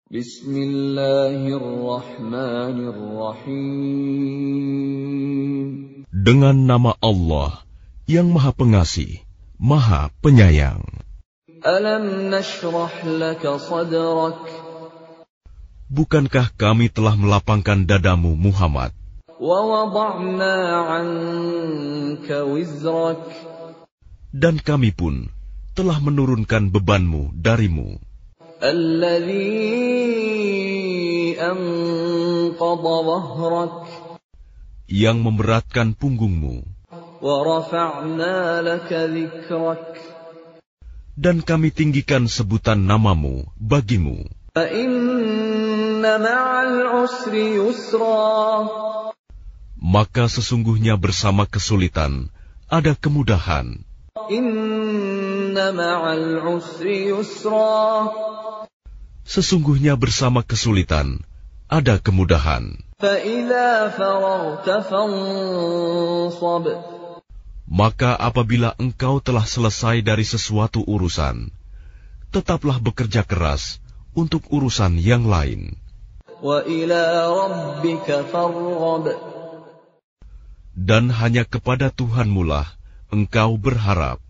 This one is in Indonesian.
Bismillahirrahmanirrahim. Dengan nama Allah yang Maha Pengasih, Maha Penyayang. Alam nashrah laka sadrak. Bukankah kami telah melapangkan dadamu, Muhammad? Wa wada'na 'anka wizrak. Dan kami pun telah menurunkan bebanmu darimu. Alladzi anqadha dhahrak. Yang memberatkan punggungmu. Wa rafa'na laka dhikrak. Dan kami tinggikan sebutan namamu bagimu. Fa inna ma'al usri yusra. Maka sesungguhnya bersama kesulitan ada kemudahan. Inna ma'al usri yusra. Sesungguhnya bersama kesulitan ada kemudahan. فَإِذَا فَرَغْتَ فَانصَبْ. Maka apabila engkau telah selesai dari sesuatu urusan, tetaplah bekerja keras untuk urusan yang lain. وَإِلَى رَبِّكَ فَارْغَب. Dan hanya kepada Tuhanmu lah engkau berharap.